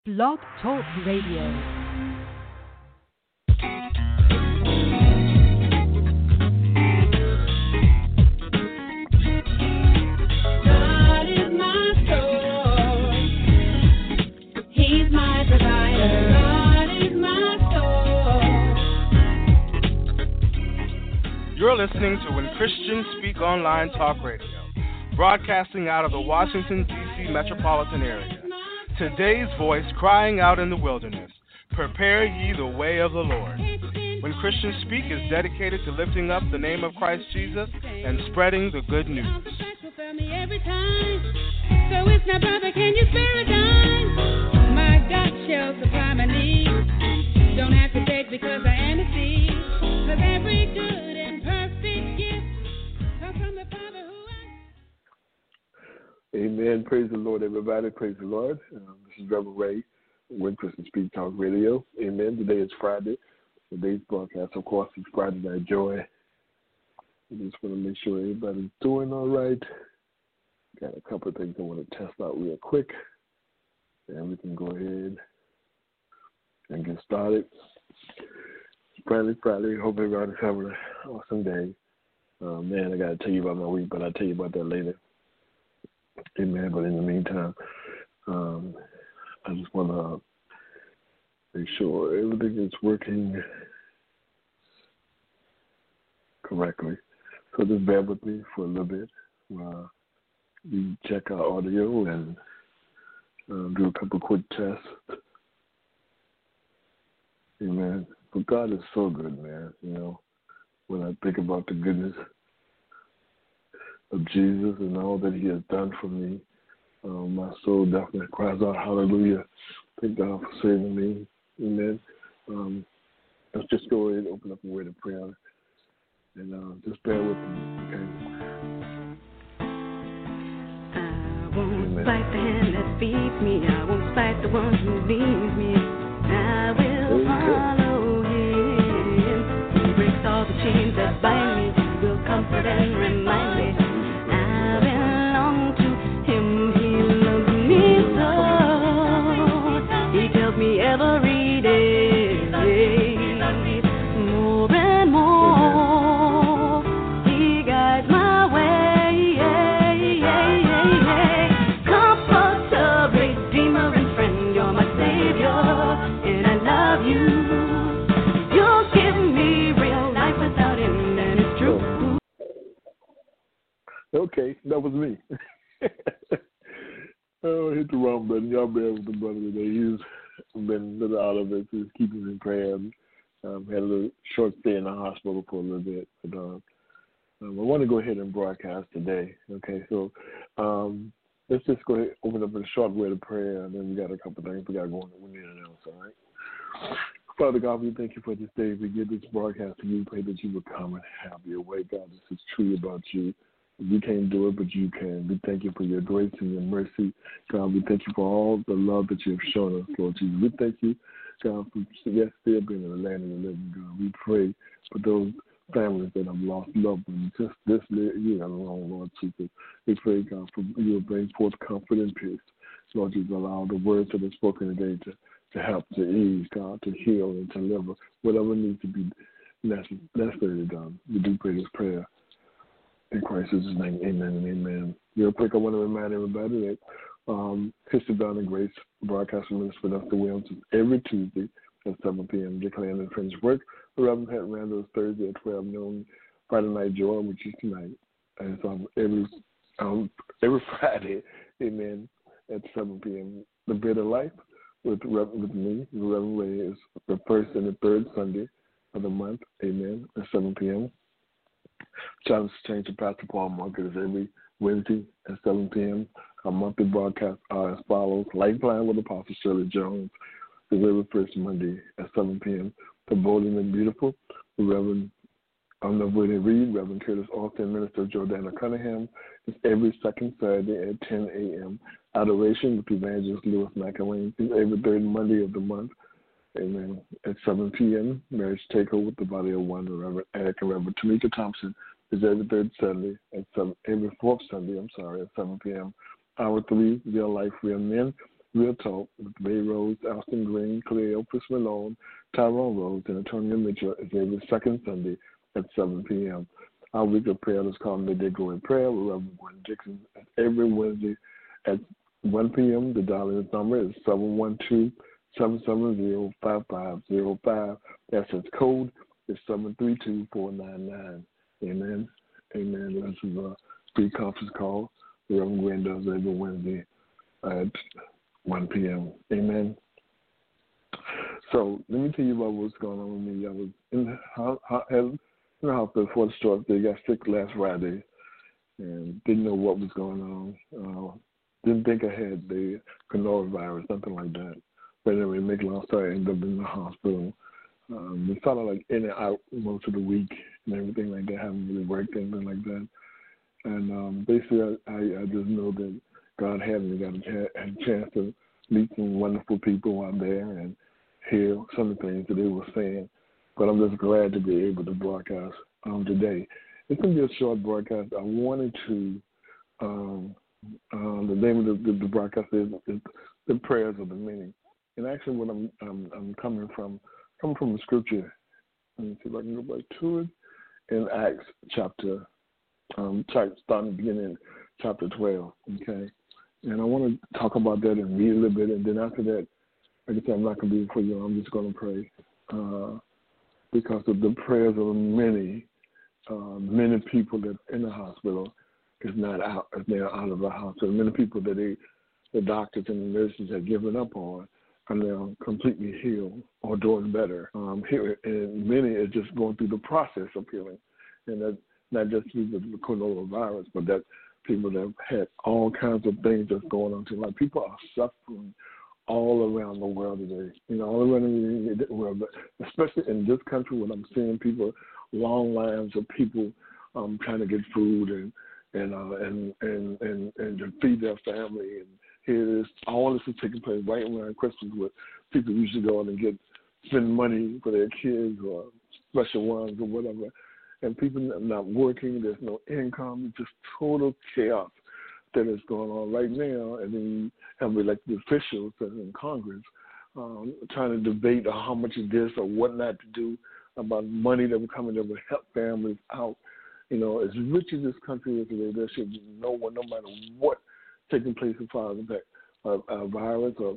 Blog Talk Radio. You're listening to When Christians Speak Online Talk Radio, broadcasting out of the Washington, D.C. metropolitan area. Today's voice crying out in the wilderness, prepare ye the way of the Lord. When Christians Speak is dedicated to lifting up the name of Christ Jesus and spreading the good news. So it's now, brother, can you spare a dime? My God shall supply my needs. Don't have to beg because I am a seed. Cause every good and perfect gift comes from the Father who Amen. Praise the Lord, everybody. Praise the Lord. This is Reverend Ray, When Christians Speak Talk Radio. Amen. Today is Friday. Today's broadcast, of course, is Friday Night Joy. I just want to make sure everybody's doing all right. Got a couple of things I want to test out real quick. And we can go ahead and get started. Friday. Hope everybody's having an awesome day. Man, I got to tell you about my week, but I'll tell you about that later. Amen. But in the meantime, I just want to make sure everything is working correctly. So just bear with me for a little bit while we check our audio and do a couple quick tests. Amen. But God is so good, man. You know, when I think about the goodness of Jesus and all that he has done for me, my soul definitely cries out, hallelujah. Thank God for saving me. Amen. Let's just go ahead and open up a word of prayer. And just bear with me, okay? I won't fight the hand that feeds me. I won't fight the one who leads me. I will follow him. He breaks all the chains that bind me. He will comfort and remind me. I belong to him. He loves me so. He tells me every day, more and more. He guides my way. Comforter, Redeemer, and friend, you're my Savior, and I love you. You'll give me real life without him, and it's true. Okay, that was me. Oh, I hit the wrong button. Y'all bear with the brother today. He's been a little out of it, so he's keeping in prayer. Had a little short stay in the hospital for a little bit. But I want to go ahead and broadcast today. Okay, so let's just go ahead and open up with a short word of prayer, and then we got a couple of things we got going that we need to announce, all right? Father God, we thank you for this day. We give this broadcast to you. Pray that you would come and have your way, God. This is truly about you. We can't do it, but you can. We thank you for your grace and your mercy. God, we thank you for all the love that you have shown us, Lord Jesus. We thank you, God, for still being in the land of the living, God. We pray for those families that have lost loved ones just this year alone, Lord Jesus. We pray, God, for you will bring forth comfort and peace. Lord Jesus, allow the words that are spoken today to help, to ease, God, to heal and to deliver whatever needs to be necessarily done. We do pray this prayer in Christ's name. Amen and amen. Real quick, I want to remind everybody that Sister Donna Grace broadcasting minister with us the Williams every Tuesday at 7 p.m. declaring and finished work. Reverend Pat Randall is Thursday at 12 noon. Friday Night Joy, which is tonight. And it's every Friday, amen, at 7 p.m. The Bread of Life with me, Reverend Ray, is the first and the third Sunday of the month, amen, at 7 p.m. Challenge to Change to Pastor Paul Market is every Wednesday at 7 p.m. Our monthly broadcasts are as follows. Lifeline with Apostle Shirley Jones is every first Monday at 7 p.m. The Bold and Beautiful, the Reverend Reed, Reverend Curtis Austin, Minister Jordana Cunningham is every second Saturday at 10 a.m. Adoration with Evangelist Louis McElwain is every third Monday of the month. Amen. At 7 p.m., Marriage Takeover with the Body of One, the Reverend Eric and Reverend Tamika Thompson is every third Sunday every fourth Sunday, at 7 p.m. Hour 3, Real Life, Real Men Real Talk with Ray Rose, Alston Green, Cleopas Malone, Tyrone Rose, and Antonio Mitchell is every second Sunday at 7 p.m. Our weekly prayer is called Midday Go in Prayer with Reverend Gwen Dixon every Wednesday at 1 p.m. The dial-in number is 712-770-5505. That's its code is 732499. Amen. Amen. This is a free conference call. The Reverend Gwen does every Wednesday at 1 p.m. Amen. So let me tell you about what's going on with me. I was in the hospital for the stroke. They got sick last Friday and didn't know what was going on. Didn't think I had the coronavirus, something like that. But anyway, make a long story, I ended up in the hospital. It felt like in and out most of the week and everything like that. Haven't really worked, anything like that. And basically, I just know that God had me, got a chance to meet some wonderful people out there and hear some of the things that they were saying. But I'm just glad to be able to broadcast today. It's going to be a short broadcast. I wanted to, the name of the broadcast is The Prayers of the Many. And actually what I'm coming from the scripture. Let me see if I can go back to it. In Acts chapter, starting beginning chapter 12, okay? And I want to talk about that and read a little bit. And then after that, like I said, I'm not going to be for you. I'm just going to pray. Because of the prayers of many people that in the hospital is not out, they're out of the hospital. Many people that the doctors and the nurses have given up on, and they're completely healed or doing better. And many are just going through the process of healing, and that's not just through the coronavirus, but that people that have had all kinds of things that's going on. Like people are suffering all around the world today, all around the world, but especially in this country when I'm seeing people, long lines of people trying to get food and to feed their family. And here it is, all this is taking place right around Christmas where people usually go out and spend money for their kids or special ones or whatever. And people not working, there's no income, it's just total chaos that is going on right now. And then you have elected officials in Congress trying to debate how much of this or what not to do about money that will come in that will help families out. As rich as this country is today, there should be no one, no matter what taking place as far as a virus or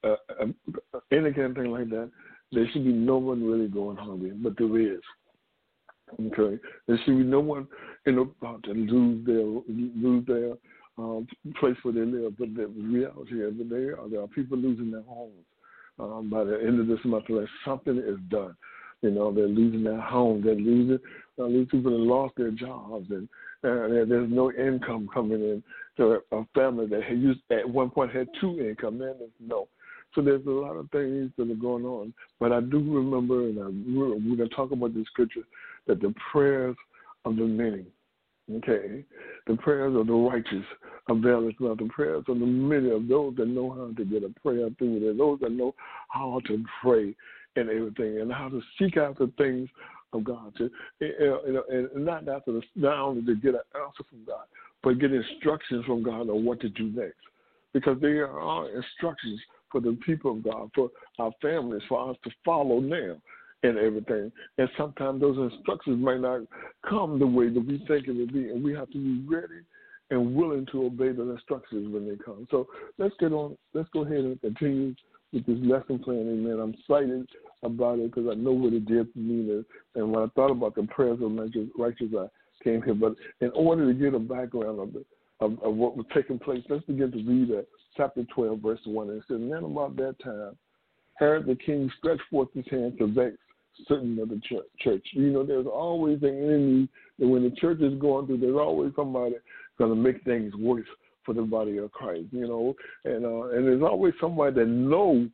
any kind of thing like that, there should be no one really going hungry, but there is. Okay, there should be no one about to lose their place where they live. But the reality is that there are people losing their homes by the end of this month unless something is done. They're losing their homes. They're losing people that lost their jobs, and there's no income coming in to a family that at one point had two income. Then there's no. So there's a lot of things that are going on. But I do remember, and we're going to talk about the scripture, that the prayers of the many, okay, the prayers of the righteous availeth not. The prayers of the many, of those that know how to get a prayer through there, those that know how to pray and everything, and how to seek after things of God, and not only to get an answer from God, but get instructions from God on what to do next. Because there are instructions for the people of God, for our families, for us to follow now and everything. And sometimes those instructions might not come the way that we think it would be, and we have to be ready and willing to obey the instructions when they come. So let's go ahead and continue with this lesson plan. Amen. I'm excited about it because I know what it did for me. And when I thought about the prayers of righteous, I came here. But in order to get a background of what was taking place, let's begin to read chapter 12, verse 1. And it says, "And then about that time, Herod the king stretched forth his hand to vex certain of the church." There's always an enemy that when the church is going through, there's always somebody going to make things worse for the body of Christ, and there's always somebody that knows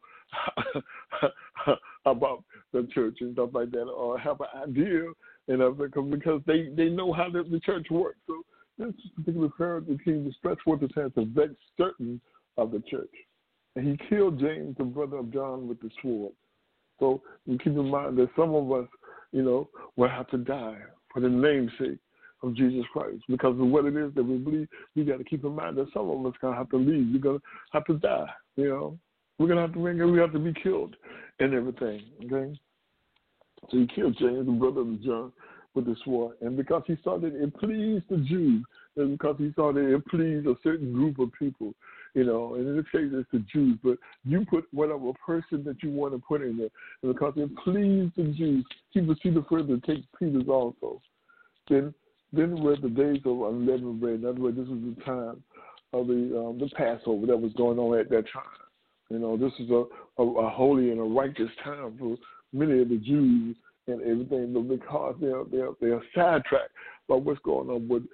about the church and stuff like that, or have an idea, because they know how the church works. So this particular Herod the king stretched forth his hand to vex certain of the church, and he killed James, the brother of John, with the sword. So you keep in mind that some of us, will have to die for the name's sake. of Jesus Christ, because of what it is that we believe. We got to keep in mind that some of us going to have to leave. We're going to have to die, you know. We're going to have to we have to be killed and everything, okay? So he killed James, the brother of John, with the sword. And because he saw that it pleased the Jews, and because he saw that it pleased a certain group of people, you know, and in this case it's the Jews, but you put whatever person that you want to put in there. And because it pleased the Jews, he would see the further take Peter's also. Then were the days of unleavened bread. In other words, this was the time of the Passover that was going on at that time. You know, this is a holy and a righteous time for many of the Jews and everything, but because they're sidetracked by what's going on with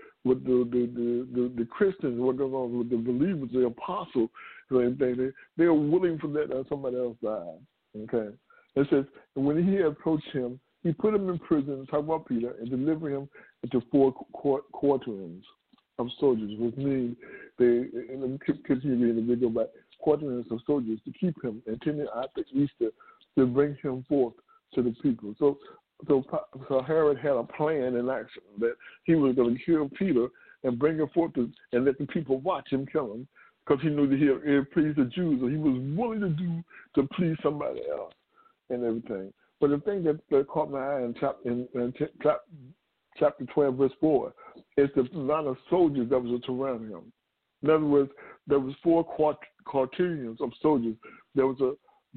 the Christians, what's going on with the believers, the apostles, and everything, they're willing for that somebody else died. Okay, it says, and when he approached him, he put him in prison, talk about Peter, and delivered him into 4 quaternions of soldiers, which means and let me continue reading the video, but quaternions of soldiers to keep him, intending after Easter to bring him forth to the people. So Herod had a plan in action that he was going to kill Peter and bring him forth and let the people watch him kill him, because he knew that he pleased the Jews, so he was willing to do to please somebody else and everything. But the thing that caught my eye in chapter 12, verse 4, is the amount of soldiers that was around him. In other words, there was 4 quaternions of soldiers. There was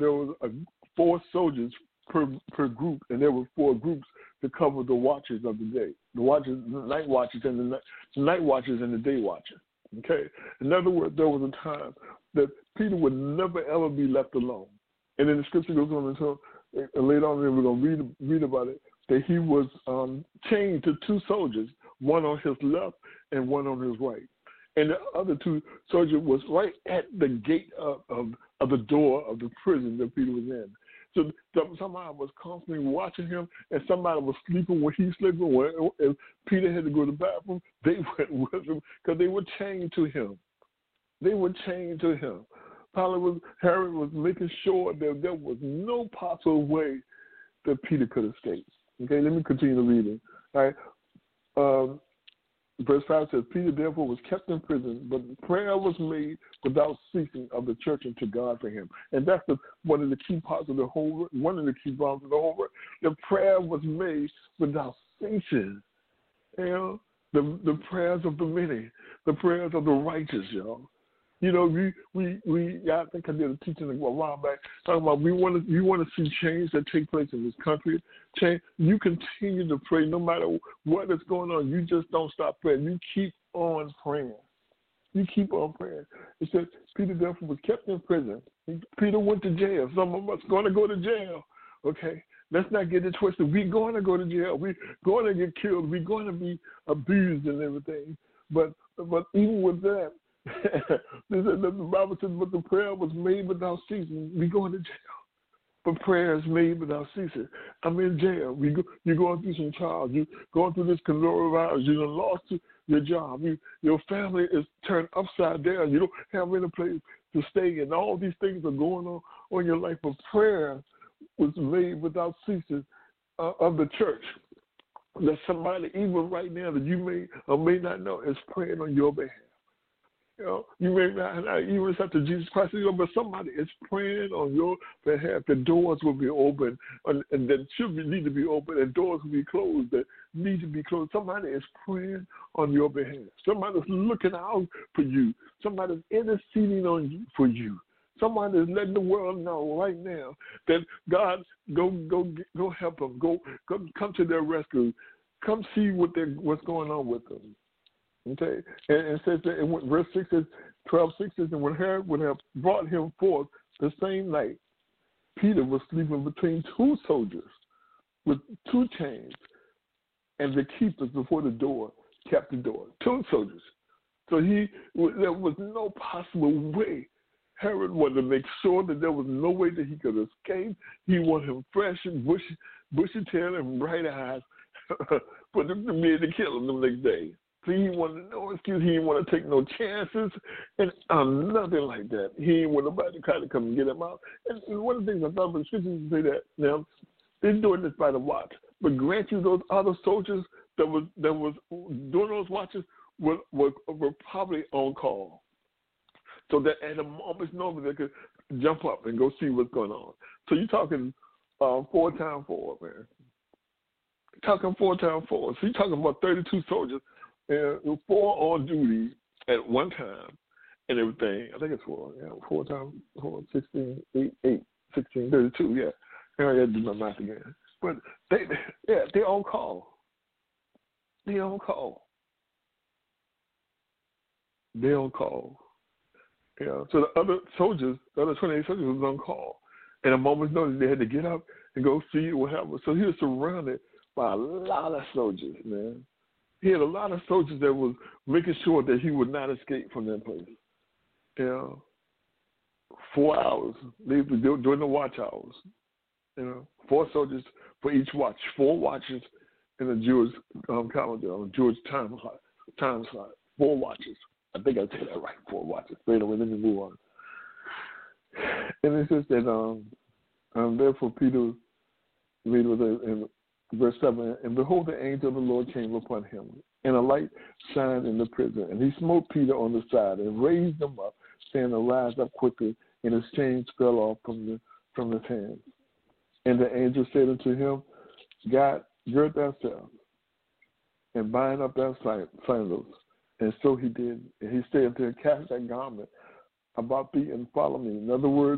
4 soldiers per group, and there were 4 groups to cover the watches of the day, the night watches, and the night watches and the day watches. Okay. In other words, there was a time that Peter would never ever be left alone. And then the scripture goes on and so later on, we're going to read about it, that he was chained to 2 soldiers, one on his left and one on his right. And the other 2 soldiers was right at the gate of the door of the prison that Peter was in. So somebody was constantly watching him, and somebody was sleeping when he slept. If Peter had to go to the bathroom, they went with him because they were chained to him. Herod was making sure that there was no possible way that Peter could escape. Okay, let me continue reading. All right. Verse 5 says, Peter therefore was kept in prison, but prayer was made without ceasing of the church and to God for him. And that's one of the key parts of the whole work. The prayer was made without ceasing. You know, the prayers of the many, the prayers of the righteous, y'all. You know, I think I did a teaching a while back talking about you want to see change that take place in this country. Change. You continue to pray no matter what is going on. You just don't stop praying. You keep on praying. It says Peter therefore was kept in prison. Peter went to jail. Some of us going to go to jail. Okay, let's not get it twisted. We're going to go to jail. We're going to get killed. We're going to be abused and everything. But even with that. The Bible says, but the prayer was made without ceasing. We going to jail, but prayer is made without ceasing. I'm in jail. You're going through some trials. You're going through this coronavirus. You done lost your job. Your family is turned upside down. You don't have any place to stay, and all these things are going on in your life. But prayer was made without ceasing of the church. That somebody, even right now, that you may or may not know, is praying on your behalf. You know, you may not even accept Jesus Christ, but somebody is praying on your behalf. The doors will be open, and that need to be open, and doors will be closed that need to be closed. Somebody is praying on your behalf. Somebody's looking out for you. Somebody's interceding for you. Somebody is letting the world know right now that God go help them. Go come to their rescue. Come see what's going on with them. Okay, and it says that in verse 6 says, 12:6 says, and when Herod would have brought him forth the same night, Peter was sleeping between 2 soldiers with 2 chains, and the keepers before the door kept the door. 2 soldiers. So there was no possible way. Herod wanted to make sure that there was no way that he could escape. He wanted him fresh and bushy tail and bright eyes for them to be able to kill him the next day. So he wanted no excuse. He didn't want to take no chances and nothing like that. He didn't want nobody to kind of come and get him out. And one of the things I thought about the scriptures say that now they're doing this by the watch. But grant you those other soldiers that was doing those watches were probably on call, so that at a moment's notice they could jump up and go see what's going on. So you're talking 4 times 4, man. Talking 4 times 4. So you're talking about 32 soldiers, and 4 on duty at one time, and everything. I think it's 4. Yeah, 4 times 4, 16, 8, 16, 32. Yeah, I had to do my math again. But they're on call. They're on call. They're on call. Yeah. So the other 28 soldiers was on call. And a moment's notice, they had to get up and go see what happened. So he was surrounded by a lot of soldiers, man. He had a lot of soldiers that was making sure that he would not escape from that place. You know, 4 hours. They were during the watch hours. You know, 4 soldiers for each watch. 4 watches in the Jewish calendar, Jewish time slot. 4 watches. I think I said that right. 4 watches. Wait a minute, let me move on. And it says that therefore Peter read in verse 7, and behold, the angel of the Lord came upon him, and a light shined in the prison. And he smote Peter on the side and raised him up, saying, arise up quickly. And his chains fell off from his hands. And the angel said unto him, gird thyself, and bind up thy sandals. And so he did. And he said unto him, cast that garment about thee and follow me. In other words,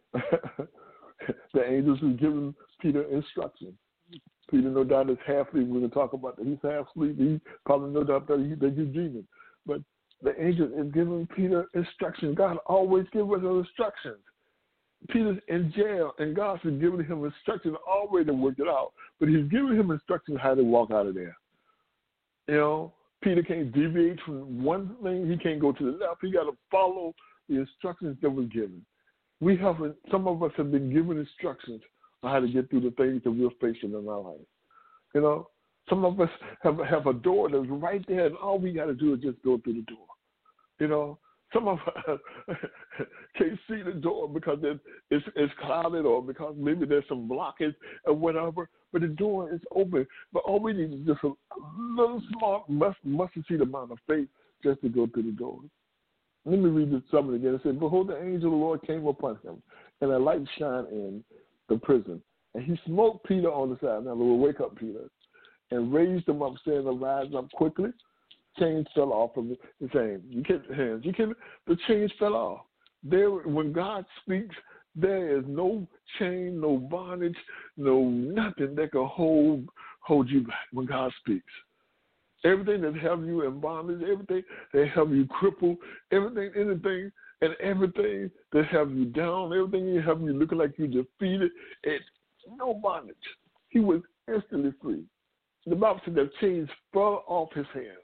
the angels was giving Peter instructions. Peter, no doubt, is half asleep. We're going to talk about that. He's half asleep. He probably no doubt that he's dreaming. But the angel is giving Peter instructions. God always gives us instructions. Peter's in jail, and God's been giving him instructions already to work it out. But he's giving him instructions how to walk out of there. You know, Peter can't deviate from one thing. He can't go to the left. He got to follow the instructions that were given. Some of us have been given instructions on how to get through the things that we're facing in our life. You know, some of us have a door that's right there, and all we got to do is just go through the door. You know, some of us can't see the door because it's clouded, or because maybe there's some blockage or whatever, but the door is open. But all we need is just a little small mustard seed amount of faith just to go through the door. Let me read this something again. It said, behold, the angel of the Lord came upon him, and a light shined in the prison. And he smote Peter on the side. Now, Lord, wake up, Peter, and raised him up, saying, arise up quickly. Chains fell off from his hands. The chains fell off. When God speaks, there is no chain, no bondage, no nothing that can hold you back when God speaks. Everything that have you in bondage, everything that have you crippled, anything that have you down, everything that have you looking like you defeated, it's no bondage. He was instantly free. The Bible said that chains fell off his hands.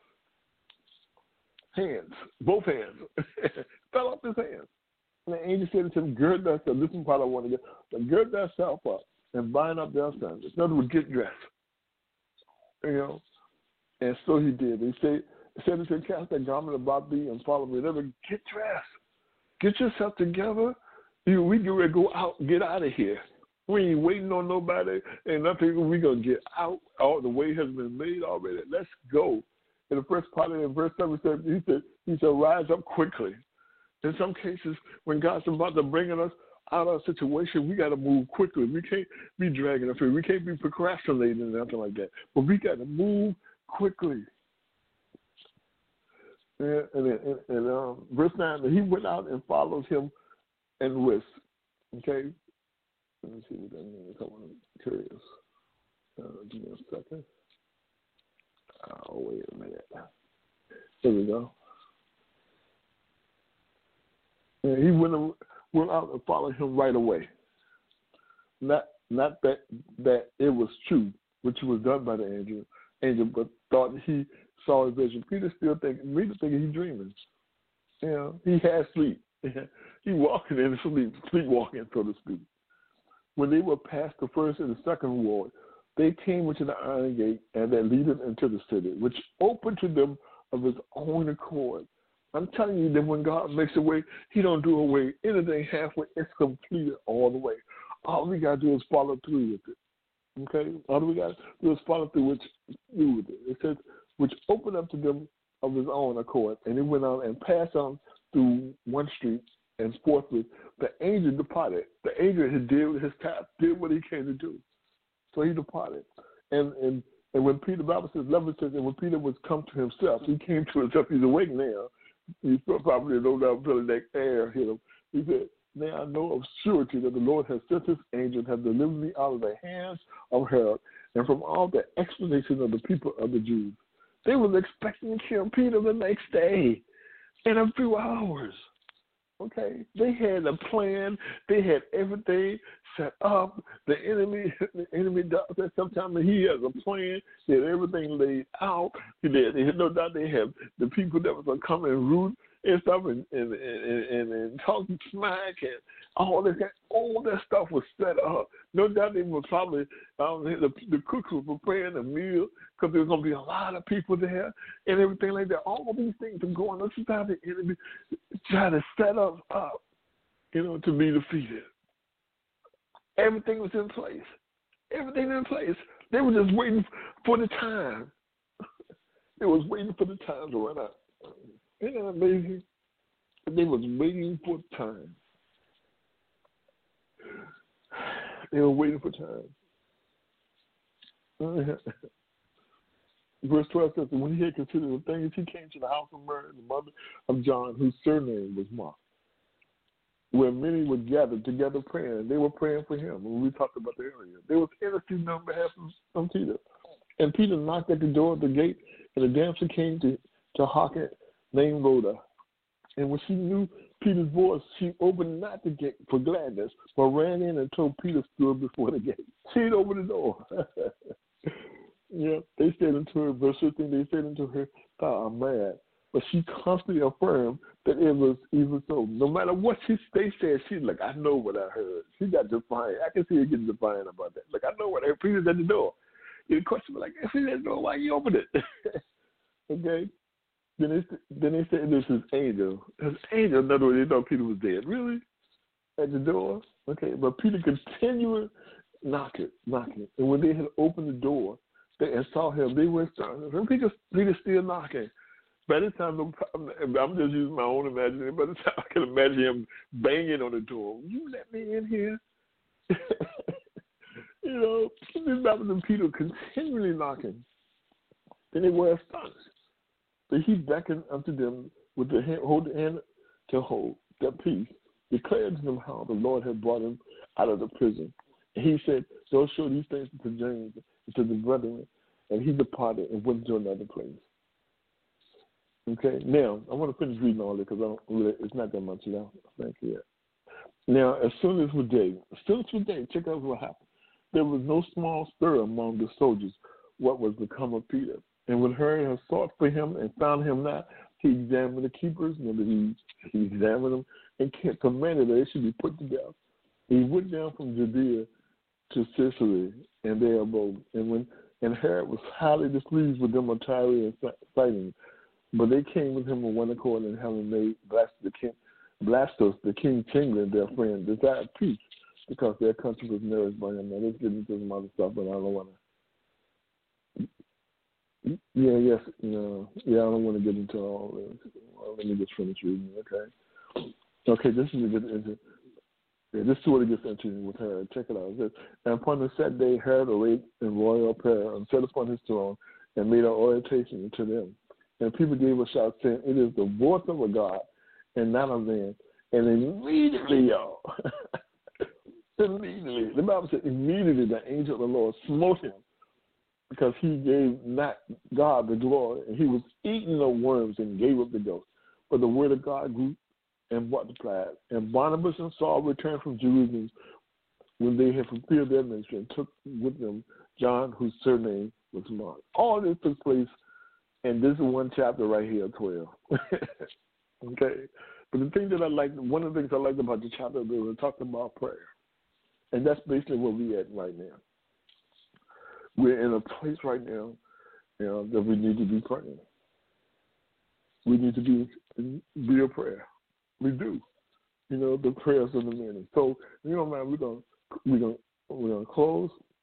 Both hands, fell off his hands. And the angel said to him, gird thyself. This is part I want to get. But gird thyself up and bind up thy sandals. In other words, get dressed. You know. And so he did. He said, cast that garment about thee and follow me. Never get dressed. Get yourself together. We get ready to go out, get out of here. We ain't waiting on nobody. And nothing. We're going to get out. All the way has been made already. Let's go. In the first part of it, in verse 7, he said, rise up quickly. In some cases, when God's about to bring us out of a situation, we got to move quickly. We can't be dragging our feet. We can't be procrastinating and nothing like that. But we got to move quickly. And verse 9, he went out and followed him and whisked. Okay? Let me see what that means. I'm curious. Give me a second. Oh, wait a minute. There we go. And he went out and followed him right away. Not that it was true, which was done by the angel, but thought he saw a vision. Peter thinking he's dreaming. You know, he had sleep. He walking in sleep, sleepwalking, so to speak. When they were past the first and the second ward, they came into the iron gate and that leaded into the city, which opened to them of his own accord. I'm telling you that when God makes a way, he don't do away anything halfway. It's completed all the way. All we got to do is follow through with it. Okay, all we got to do is follow through which do with it. It says, which opened up to them of his own accord, and he went on and passed on through one street, and forthwith the angel departed. The angel had did his task, did what he came to do. So he departed. And when Peter, the Bible says, 11 says, and when Peter was come to himself, he came to himself. He's awake now. He's probably no doubt feeling that air hit him. He said, now I know of surety that the Lord has sent his angel and has delivered me out of the hands of Herod and from all the explanation of the people of the Jews. They was expecting to kill Peter the next day in a few hours. Okay, they had a plan. They had everything set up. The enemy does that sometimes. He has a plan. They had everything laid out. They had no doubt they have the people that was going to come and root and stuff and talk smack and all this. All that stuff was set up. No doubt they were probably the cooks were preparing a meal because there was going to be a lot of people there and everything like that. All these things are going on. Sometimes the enemy try to set us up, to be defeated. Everything was in place. Everything in place. They were just waiting for the time. They was waiting for the time to run out. Isn't that amazing? They was waiting for time. They were waiting for time. Verse 12 says, when he had considered the things, he came to the house of Mary, the mother of John, whose surname was Mark, where many were gathered together praying. They were praying for him. When we talked about that earlier, they was interceding on behalf of Peter. And Peter knocked at the door of the gate, and a damsel came to hearken, named Rhoda. And when she knew Peter's voice, she opened not the gate for gladness, but ran in and told Peter stood before the gate. She'd open the door. Yeah, they said unto her, verse 15, they said unto her, thou art mad. But she constantly affirmed that it was even so. No matter what they said, she's like, I know what I heard. She got defiant. I can see her getting defiant about that. Like, I know what I heard. Peter's at the door. The question was like, if he's at the door, why you open it? Okay? Then they said this is angel. His angel, in other words, they thought Peter was dead. Really? At the door? Okay, but Peter continued knocking. And when they had opened the door, they saw him, they were astonished. And Peter's still knocking. By this time, I'm just using my own imagination. By the time I can imagine him banging on the door. You let me in here? This happened to Peter continually knocking. Then they were astonished. But he beckoned unto them with the hand to hold their peace, declared to them how the Lord had brought him out of the prison. And he said, go show these things to James and to the brethren. And he departed and went to another place. Okay, now I want to finish reading all this because it's not that much left. Thank you. Now, as soon as the day, check out what happened. There was no small stir among the soldiers what was become of Peter. And when Herod had sought for him and found him not, he examined the keepers, and he examined them and commanded that they should be put to death. He went down from Judea to Sicily, and there abode. And Herod was highly displeased with them of Tyre and Sidon, but they came with him on one accord, and having made Blastus, the king Chamberlain, their friend, desired peace, because their country was nourished by him. Now let's get into some other stuff, but I don't want to. I don't want to get into all this. Well, let me just finish reading, okay? This is what it gets into with Herod. Check it out. It says, and upon the set day, Herod arrayed in royal apparel and sat upon his throne and made an oration to them. And people gave a shout, saying, it is the voice of a God and not a man. And immediately, y'all, the Bible said, immediately the angel of the Lord smote him, because he gave not God the glory, and he was eating the worms and gave up the ghost. But the word of God grew and multiplied. And Barnabas and Saul returned from Jerusalem when they had fulfilled their ministry and took with them John, whose surname was Mark. All this took place, and this is one chapter right here, 12. Okay? But the thing that one of the things I liked about the chapter, they were talking about prayer. And that's basically where we're at right now. We're in a place right now, that we need to be praying. We need to be a prayer. We do. The prayers of the many. So, man, we're gonna close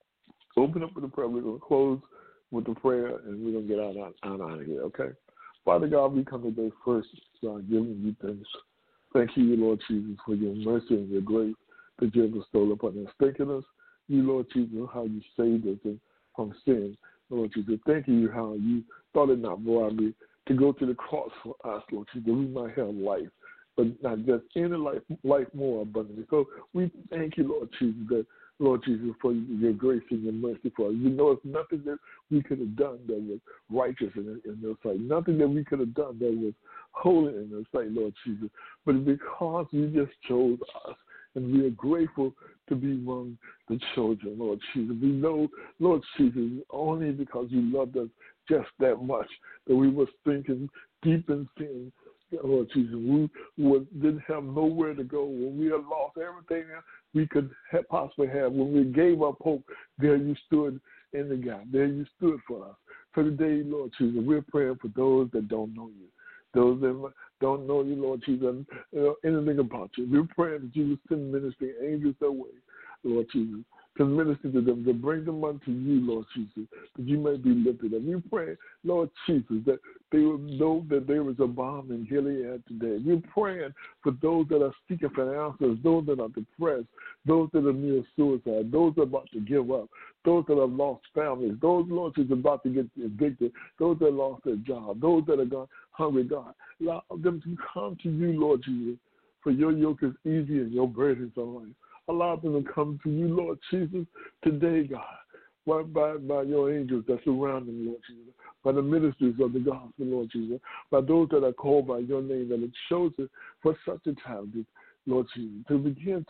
Open up with the prayer. We're going to close with the prayer, and we're going to get out of here, okay? Father God, we come today first, God, giving you thanks. Thank you, Lord Jesus, for your mercy and your grace that you have bestowed upon us. Thanking us, you, Lord Jesus, how you saved us from sin. Lord Jesus, thank you how you thought it not robbery to go to the cross for us, Lord Jesus, that we might have life, but not just any life more abundantly. So we thank you, Lord Jesus, that, Lord Jesus, for your grace and your mercy for us. You know it's nothing that we could have done that was righteous in your sight, nothing that we could have done that was holy in your sight, Lord Jesus, but because you just chose us. And we are grateful to be among the children, Lord Jesus. We know, Lord Jesus, only because you loved us just that much that we were thinking deep in sin, Lord Jesus. We didn't have nowhere to go. When we had lost everything we could possibly have, when we gave up hope, there you stood in the gap. There you stood for us. So today, Lord Jesus, we're praying for those that don't know you. Those that don't know you, Lord Jesus, anything about you. We're praying that you will send ministering angels their way, Lord Jesus, to minister to them, to bring them unto you, Lord Jesus, that you may be lifted up. We pray, Lord Jesus, that they will know that there is a bomb in Gilead today. We're praying for those that are seeking for answers, those that are depressed, those that are near suicide, those that are about to give up, those that have lost families, those, Lord Jesus, about to get evicted, those that lost their job, those that are gone hungry, God. Allow them to come to you, Lord Jesus, for your yoke is easy and your burden is light. Allow them to come to you, Lord Jesus, today, God, by your angels that surround them, Lord Jesus, by the ministers of the gospel, Lord Jesus, by those that are called by your name, that are chosen for such a time, Lord Jesus, to begin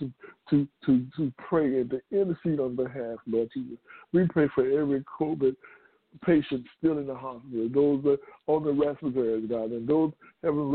to pray and to intercede on behalf, Lord Jesus. We pray for every COVID patient still in the hospital, those that are on the respiratory, God, and those having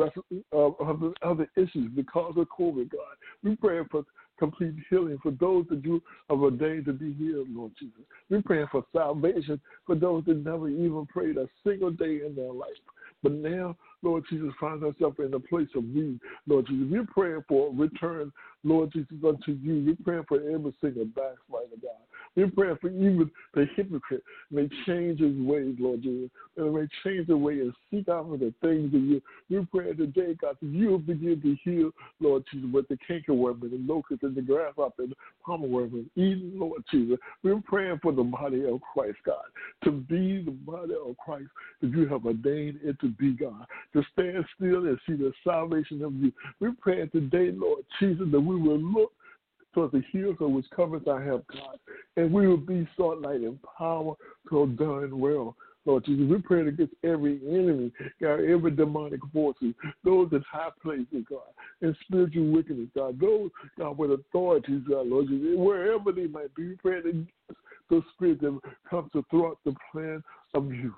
other issues because of COVID, God. We pray for complete healing for those that you have ordained to be healed, Lord Jesus. We're praying for salvation for those that never even prayed a single day in their life. But now, Lord Jesus, find ourselves in a place of need, Lord Jesus. We're praying for a return, Lord Jesus, unto you. We're praying for every single backslider, God. We're praying for even the hypocrite may change his ways, Lord Jesus, and may change the way and seek after the things of you. We're praying today, God, that you will begin to heal, Lord Jesus, with the cankerworm and the locust and the grasshopper and the palmerworm and Eden, Lord Jesus. We're praying for the body of Christ, God, to be the body of Christ that you have ordained it to be, God, to stand still and see the salvation of you. We're praying today, Lord Jesus, that we will look towards the hills of which cometh our help, God, and we will be sought light and power so done well. Lord Jesus, we pray against every enemy, God, every demonic forces, those in high places, God, and spiritual wickedness, God, those, God, with authorities, God, Lord Jesus, wherever they might be, we pray against those spirits that come to thwart the plan of you.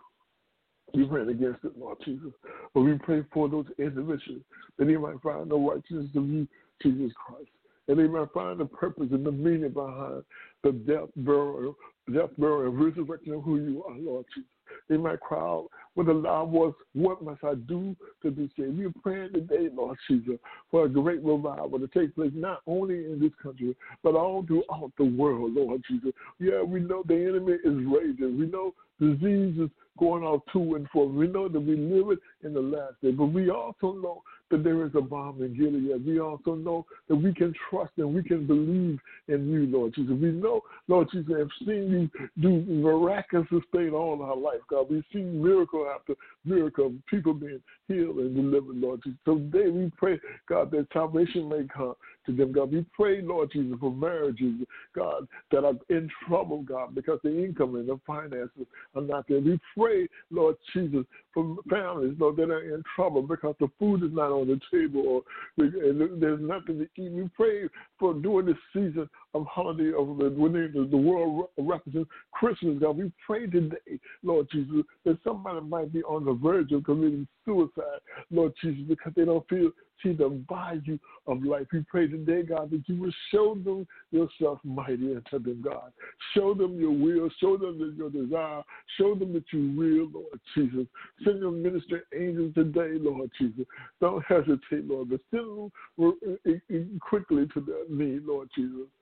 We pray against it, Lord Jesus. But we pray for those individuals that they might find the righteousness of you, Jesus Christ. And they might find the purpose and the meaning behind the death, burial, and resurrection of who you are, Lord Jesus. They might cry out with a loud voice, what must I do to be saved? We're praying today, Lord Jesus, for a great revival to take place not only in this country, but all throughout the world, Lord Jesus. Yeah, we know the enemy is raging. We know disease is going out to and fro. We know that we live it in the last day, but we also know that there is a bomb in Gilead. We also know that we can trust and we can believe in you, Lord Jesus. We know, Lord Jesus, have seen you do miraculous things all our life, God. We've seen miracle after miracle, people being healed and delivered, Lord Jesus. So today we pray, God, that salvation may come to them, God. We pray, Lord Jesus, for marriages, God, that are in trouble, God, because the income and the finances are not there. We pray, Lord Jesus, for families, Lord, that are in trouble because the food is not on the table or there's nothing to eat. We pray for during this season of holiday of when the world represents Christmas, God. We pray today, Lord Jesus, that somebody might be on the verge of committing suicide, Lord Jesus, because they don't see the value of life. We pray today, God, that you will show them yourself mighty unto them, God. Show them your will. Show them your desire. Show them that you're real, Lord Jesus. Send your ministering angels today, Lord Jesus. Don't hesitate, Lord, but send them quickly to their need, Lord Jesus.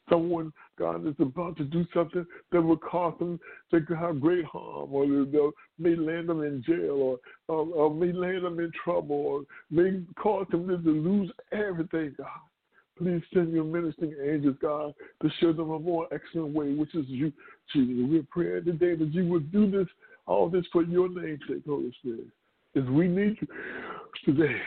someone, God, is about to do something that will cause them to have great harm, or they may land them in jail, or may land them in trouble, or may cause them to lose everything, God. Please send your ministering angels, God, to show them a more excellent way, which is you, Jesus. We're praying today that you will do this, all this for your name's sake, Holy Spirit. As we need you today,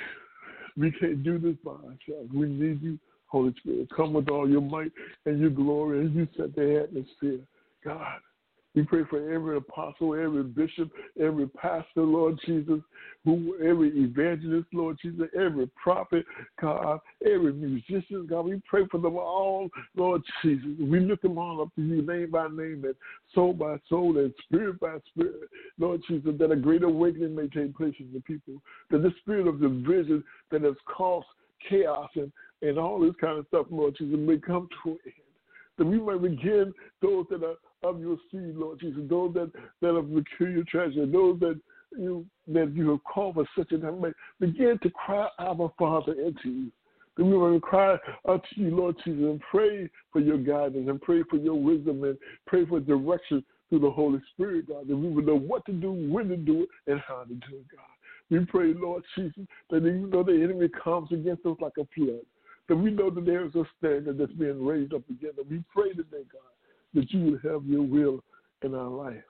we can't do this by ourselves. We need you, Holy Spirit. Come with all your might and your glory, and you set the atmosphere. God, we pray for every apostle, every bishop, every pastor, Lord Jesus, every evangelist, Lord Jesus, every prophet, God, every musician, God. We pray for them all, Lord Jesus. We lift them all up to you, name by name, and soul by soul, and spirit by spirit, Lord Jesus, that a great awakening may take place in the people, that the spirit of division that has caused chaos and all this kind of stuff, Lord Jesus, may come to an end. That we may begin those that are of your seed, Lord Jesus, those that are peculiar treasure, those that you have called for such a time, may begin to cry, Abba, Father, into you. That we may cry unto you, Lord Jesus, and pray for your guidance, and pray for your wisdom, and pray for direction through the Holy Spirit, God, that we would know what to do, when to do it, and how to do it, God. We pray, Lord Jesus, that even though the enemy comes against us like a flood, that we know that there is a standard that's being raised up again. And we pray today, God, that you would have your will in our life.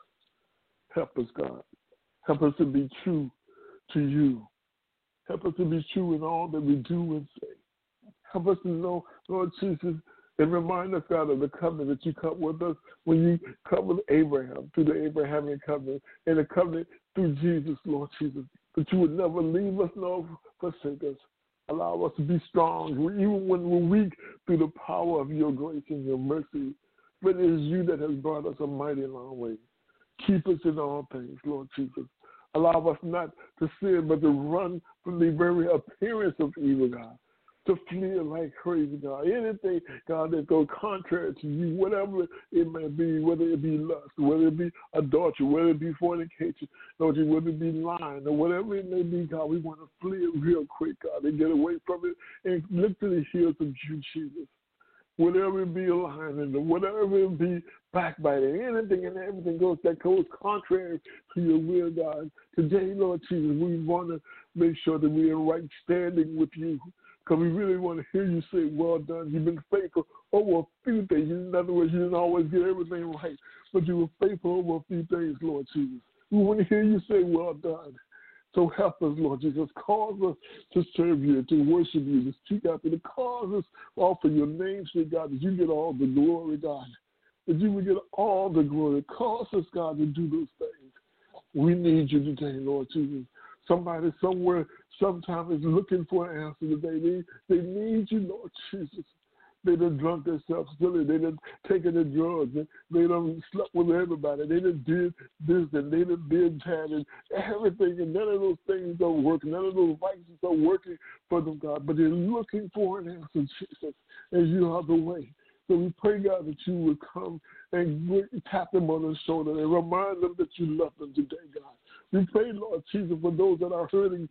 Help us, God. Help us to be true to you. Help us to be true in all that we do and say. Help us to know, Lord Jesus, and remind us, God, of the covenant that you cut with us when you cut with Abraham, through the Abrahamic covenant, and the covenant through Jesus, Lord Jesus, that you would never leave us nor forsake us. Allow us to be strong, even when we're weak, through the power of your grace and your mercy. But it is you that has brought us a mighty long way. Keep us in all things, Lord Jesus. Allow us not to sin, but to run from the very appearance of evil, God. To flee like crazy, God. Anything, God, that goes contrary to you, whatever it may be, whether it be lust, whether it be adultery, whether it be fornication, Lord, whether it be lying, or whatever it may be, God, we want to flee it real quick, God, and get away from it and look to the heels of you, Jesus. Whatever it be lying, and whatever it be backbiting, anything and everything that goes contrary to your will, God. Today, Lord Jesus, we want to make sure that we are in right standing with you. Because we really want to hear you say, well done. You've been faithful over a few things. In other words, you didn't always get everything right, but you were faithful over a few things, Lord Jesus. We want to hear you say, well done. So help us, Lord Jesus. Cause us to serve you, to worship you, to seek after you. Cause us all for your name's sake, God, that you get all the glory, God. That you will get all the glory. Cause us, God, to do those things. We need you today, Lord Jesus. Somebody somewhere sometime is looking for an answer today. They need you, Lord Jesus. They done drunk themselves silly. They done taken the drugs. They done slept with everybody. They done did this and they done did that and everything. And none of those things don't work. None of those vices are working for them, God. But they're looking for an answer, Jesus, and you are the way. So we pray, God, that you would come and tap them on the shoulder and remind them that you love them today, God. We pray, Lord Jesus, for those that are hurting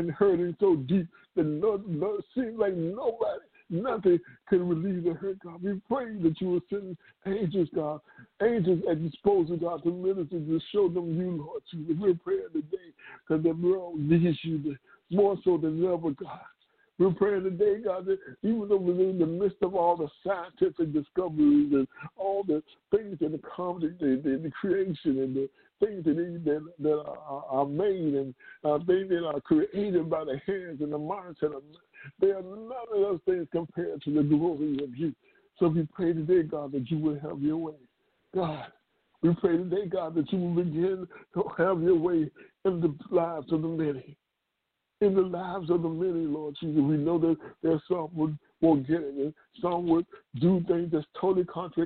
so deep that seems like nothing can relieve the hurt, God. We pray that you will send angels, God, angels at disposal, God, to minister, to show them you, Lord Jesus. We're praying today because the world needs you more so than ever, God. We're praying today, God, that even though we're in the midst of all the scientific discoveries and all the things that are the creation and the things that are made and things that are created by the hands and the mindset of men, they are none of those things compared to the glory of you. So we pray today, God, that you will have your way. God, we pray today, God, that you will begin to have your way in the lives of the many. In the lives of the many, Lord Jesus, we know that there's some won't get it, and some would do things that's totally contrary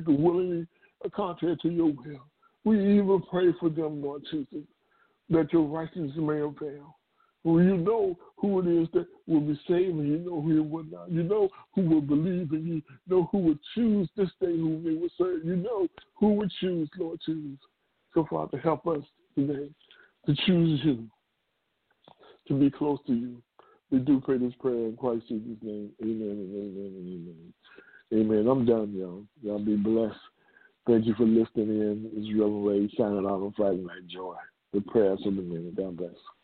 to your will. We even pray for them, Lord Jesus, that your righteousness may avail. Well, you know who it is that will be saved, and you know who will not. You know who will believe, and you know who will choose this day whom they will serve. You know who will choose, Lord Jesus. So, Father, help us today to choose you, to be close to you. We do pray this prayer in Christ Jesus' name. Amen and amen and amen. Amen. I'm done, y'all. Y'all be blessed. Thank you for listening in. It's Reverend Ray signing out on Friday Night Joy. The prayers of the minute. God bless.